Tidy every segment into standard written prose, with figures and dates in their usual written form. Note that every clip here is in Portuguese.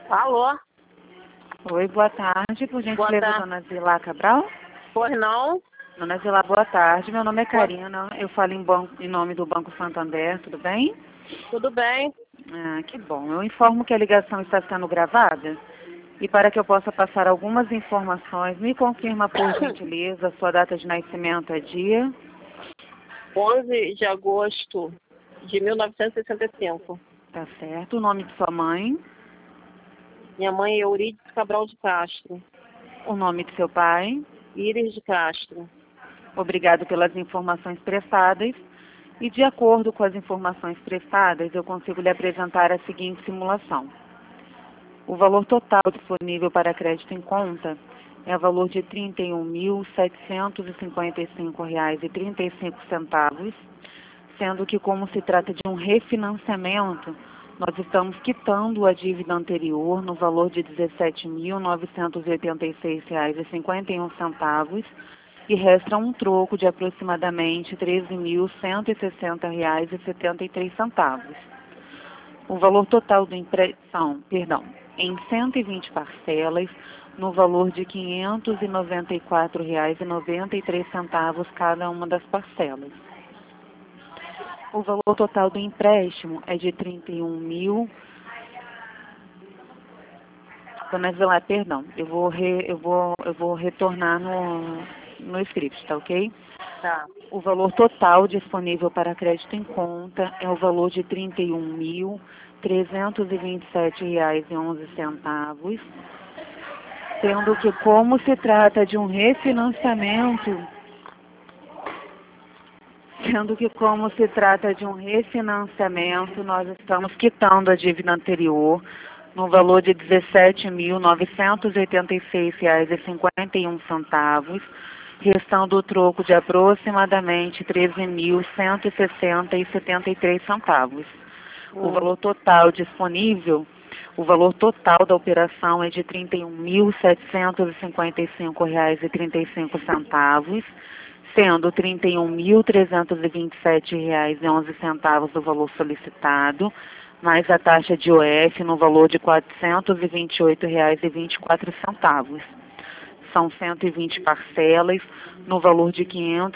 Alô? Oi, boa tarde. Por Boa gentileza, tarde. dona Zilá Cabral? Pois não? Dona Zilá, boa tarde. Meu nome é Boa- Karina. Eu falo em nome do Banco Santander, tudo bem? Tudo bem? Ah, que bom. Eu informo que a ligação está sendo gravada e para que eu possa passar algumas informações, me confirma, por gentileza, sua data de nascimento é dia? 11 de agosto de 1965. Tá certo. O nome de sua mãe? Minha mãe é Eurídice Cabral de Castro. O nome de seu pai? Íris de Castro. Obrigado pelas informações prestadas. E de acordo com as informações prestadas, eu consigo lhe apresentar a seguinte simulação. O valor total disponível para crédito em conta é o valor de R$ 31.755,35, sendo que, como se trata de um refinanciamento, nós estamos quitando a dívida anterior no valor de R$ 17.986,51 e resta um troco de aproximadamente R$ 13.160,73. O valor total do empréstimo, em 120 parcelas, no valor de R$ 594,93 cada uma das parcelas. O valor total do empréstimo é de 31 mil. Dona Zilá, perdão, eu vou retornar no script, tá ok? Tá. O valor total disponível para crédito em conta é o valor de R$ 31.327,11, sendo que, como se trata de um refinanciamento, nós estamos quitando a dívida anterior no valor de R$ 17.986,51, restando o troco de aproximadamente R$ 13.160,73. O valor total disponível, o valor total da operação é de R$ 31.755,35, sendo R$ 31.327,11 do valor solicitado, mais a taxa de OF no valor de R$ 428,24. São 120 parcelas, no valor de R$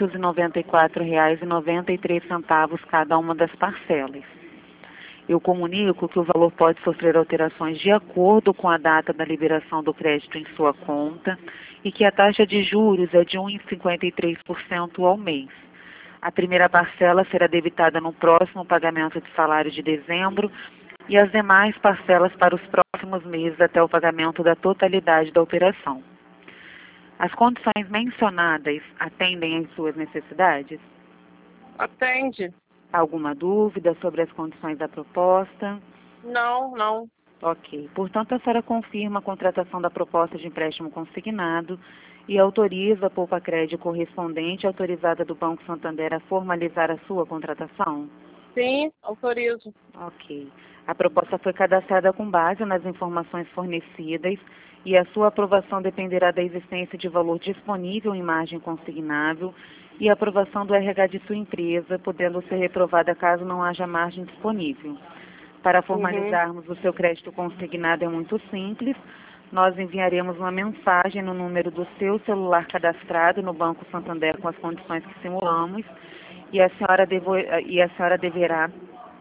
594,93 cada uma das parcelas. Eu comunico que o valor pode sofrer alterações de acordo com a data da liberação do crédito em sua conta e que a taxa de juros é de 1,53% ao mês. A primeira parcela será debitada no próximo pagamento de salário de dezembro e as demais parcelas para os próximos meses até o pagamento da totalidade da operação. As condições mencionadas atendem às suas necessidades? Atende? Alguma dúvida sobre as condições da proposta? Não. Ok. Portanto, a senhora confirma a contratação da proposta de empréstimo consignado e autoriza a Poupa-Crédito correspondente autorizada do Banco Santander a formalizar a sua contratação? Sim, autorizo. Ok. A proposta foi cadastrada com base nas informações fornecidas e a sua aprovação dependerá da existência de valor disponível em margem consignável e a aprovação do RH de sua empresa, podendo ser reprovada caso não haja margem disponível. Para formalizarmos o seu crédito consignado é muito simples. Nós enviaremos uma mensagem no número do seu celular cadastrado no Banco Santander com as condições que simulamos e a senhora deverá.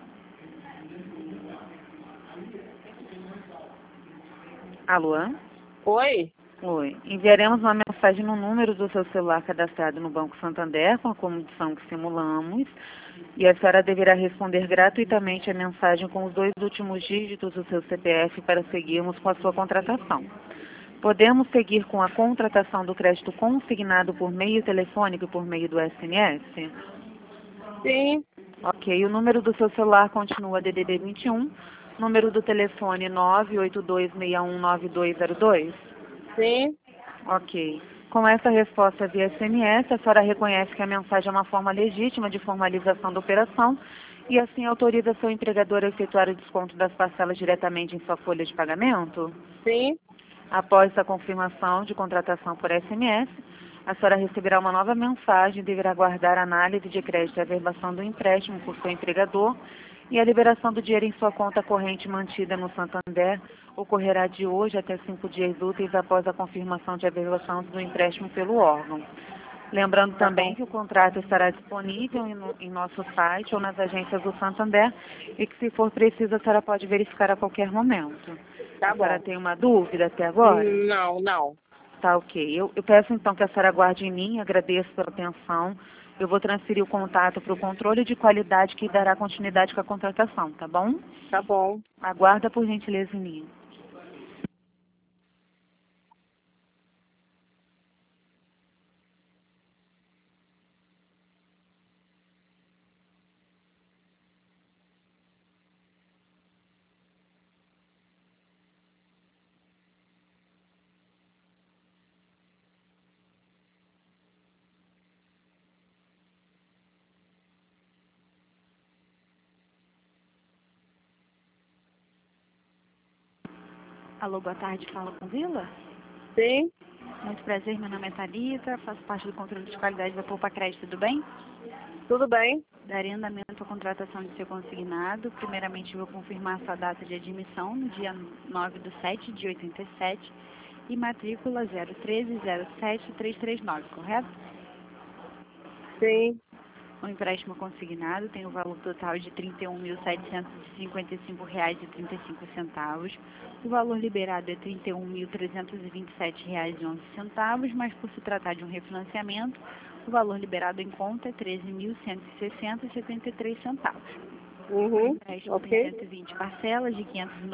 Alô? Oi? Oi. Enviaremos uma mensagem no número do seu celular cadastrado no Banco Santander com a condição que simulamos e a senhora deverá responder gratuitamente a mensagem com os 2 últimos dígitos do seu CPF para seguirmos com a sua contratação. Podemos seguir com a contratação do crédito consignado por meio telefônico e por meio do SMS? Sim. Ok. O número do seu celular continua DDD 21, número do telefone 982619202? Sim. Ok. Com essa resposta via SMS, a senhora reconhece que a mensagem é uma forma legítima de formalização da operação e assim autoriza seu empregador a efetuar o desconto das parcelas diretamente em sua folha de pagamento? Sim. Após a confirmação de contratação por SMS, a senhora receberá uma nova mensagem e deverá aguardar a análise de crédito e averbação do empréstimo por seu empregador E a liberação do dinheiro em sua conta corrente mantida no Santander ocorrerá de hoje até 5 dias úteis após a confirmação de averbação do empréstimo pelo órgão. Lembrando Tá também bom. que o contrato estará disponível em nosso site ou nas agências do Santander e que, se for preciso, a senhora pode verificar a qualquer momento. Tá A senhora bom. tem uma dúvida até agora? Não, não. Tá, ok. Eu peço então que a senhora aguarde em mim, agradeço pela atenção. Eu vou transferir o contato para o controle de qualidade que dará continuidade com a contratação, tá bom? Tá bom. Aguarda por gentileza em mim. Alô, boa tarde, fala com Vila? Sim, Muito prazer, meu nome é Thalita, faço parte do controle de qualidade da Poupa Crédito, tudo bem? tudo bem. Darei andamento à contratação de seu consignado. Primeiramente, vou confirmar sua data de admissão no dia 9/7 de 87 e matrícula 013-07339, correto? Sim, O empréstimo consignado tem o valor total de R$ 31.755,35. O valor liberado é R$ 31.327,11, mas por se tratar de um refinanciamento, o valor liberado em conta é R$ 13.160,73. O uhum, empréstimo tem ok. 120 parcelas de R$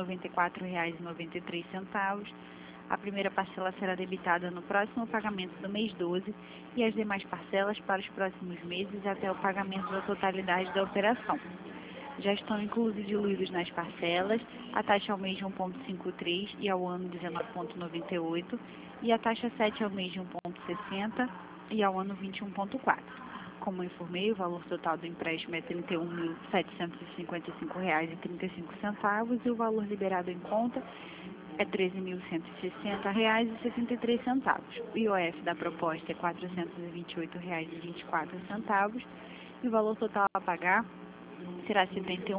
594,93. A primeira parcela será debitada no próximo pagamento do mês 12 e as demais parcelas para os próximos meses até o pagamento da totalidade da operação. Já estão inclusos e diluídos nas parcelas a taxa ao mês de 1,53 e ao ano 19,98 e a taxa 7 ao mês de 1,60 e ao ano 21,4. Como eu informei, o valor total do empréstimo é R$ 31.755,35 e o valor liberado em conta é R$ 13.160,73. O IOF da proposta é R$ 428,24 e o valor total a pagar será R$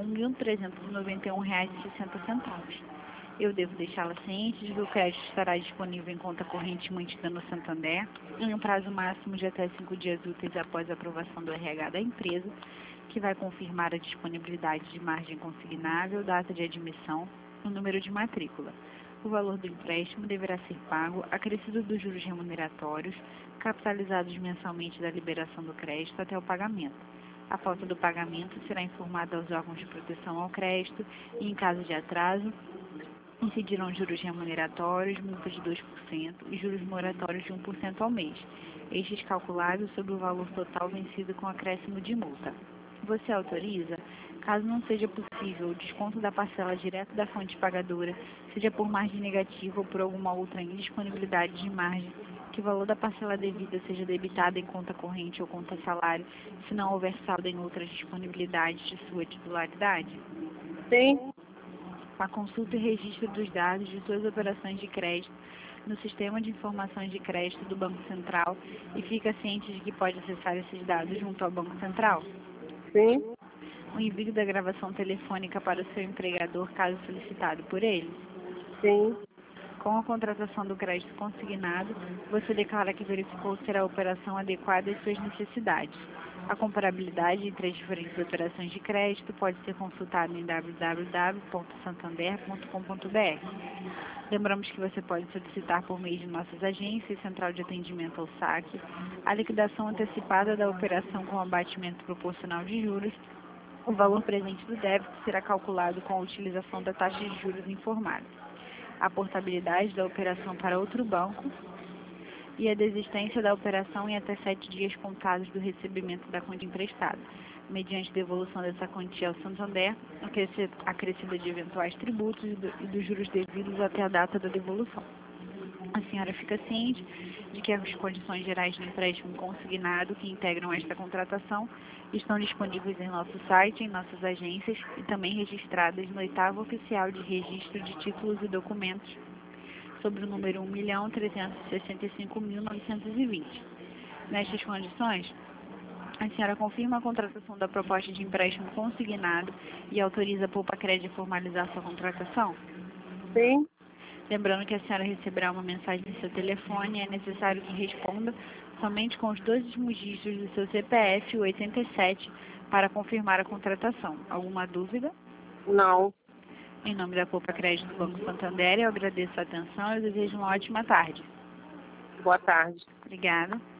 71.391,60. Eu devo deixá-la ciente de que o crédito estará disponível em conta corrente mantida no Santander em um prazo máximo de até 5 dias úteis após a aprovação do RH da empresa, que vai confirmar a disponibilidade de margem consignável, data de admissão e o número de matrícula. O valor do empréstimo deverá ser pago acrescido dos juros remuneratórios, capitalizados mensalmente da liberação do crédito até o pagamento. A falta do pagamento será informada aos órgãos de proteção ao crédito e, em caso de atraso, incidirão juros remuneratórios, multa de 2% e juros moratórios de 1% ao mês, estes calculados sobre o valor total vencido com acréscimo de multa. Você autoriza, caso não seja possível o desconto da parcela direto da fonte pagadora, seja por margem negativa ou por alguma outra indisponibilidade de margem, que o valor da parcela devida seja debitado em conta corrente ou conta salário, se não houver saldo em outras disponibilidades de sua titularidade? Sim, A consulta e registro dos dados de suas operações de crédito no Sistema de Informações de Crédito do Banco Central e fica ciente de que pode acessar esses dados junto ao Banco Central. sim, O envio da gravação telefônica para o seu empregador, caso solicitado por ele. sim, Com a contratação do crédito consignado, você declara que verificou ser a operação adequada às suas necessidades. A comparabilidade entre as diferentes operações de crédito pode ser consultada em www.santander.com.br. Lembramos que você pode solicitar por meio de nossas agências, Central de Atendimento ao Saque, a liquidação antecipada da operação com abatimento proporcional de juros. O valor presente do débito será calculado com a utilização da taxa de juros informada, a portabilidade da operação para outro banco e a desistência da operação em até 7 dias contados do recebimento da quantia emprestada, mediante devolução dessa quantia ao Santander, acrescida de eventuais tributos e dos juros devidos até a data da devolução. A senhora fica ciente de que as condições gerais do empréstimo consignado que integram esta contratação estão disponíveis em nosso site, em nossas agências e também registradas no 8º Oficial de Registro de Títulos e Documentos, sobre o número 1.365.920. Nestas condições, A senhora confirma a contratação da proposta de empréstimo consignado e autoriza a Poupa Crédito a formalizar sua contratação? Sim. Lembrando que a senhora receberá uma mensagem em seu telefone e é necessário que responda somente com os 2 últimos dígitos do seu CPF, o 87, para confirmar a contratação. Alguma dúvida? Não. Em nome da Poupa Crédito do Banco Santander, eu agradeço a atenção e desejo uma ótima tarde. Boa tarde. Obrigada.